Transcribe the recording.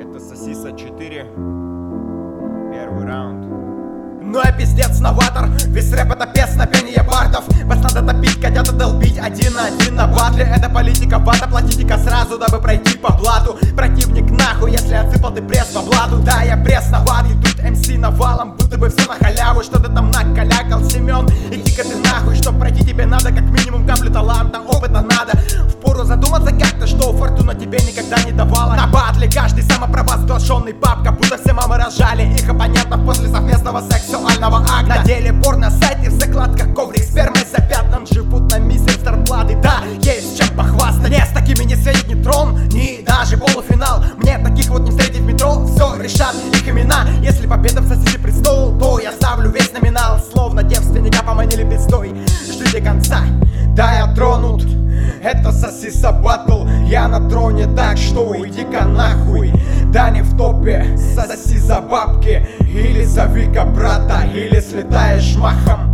Это Сосиса 4. Первый раунд. Ну я пиздец новатор, весь рэп это песня пения бардов. Вас надо топить, котята долбить один на один на батле. Это политика вата, платите-ка сразу, дабы пройти по блату. Противник нахуй, если отсыпал ты пресс по блату. Да, я пресс новатый, тут МС навалом, будто бы все на халяву. Что ты там накалякал, Семен, иди-ка ты нахуй. Чтоб пройти тебе надо как минимум каплю таланта, опыта надо. Впору задуматься как-то, что фортуна тебе никогда не давала. На батле каждый самопровозглашенный пап, как будто все мамы рожали их оппонентов после совместного сексуального акта. На деле порно-сайты в закладках коврик спермой запятнан, живут на мизер зарплаты. Да, есть чем похвастать, не с такими не светит ни трон, ни даже полуфинал. Мне таких вот не встретить в метро, все решат их имена. Если победа в соседи престол, то я ставлю весь номинал. Словно девственника поманили пиздой, ждите конца, да я тронут. Это Сосиса батл, я на троне, так что иди-ка нахуй. Да не в топе, соси за бабки, или зови-ка брата, или слетаешь махом.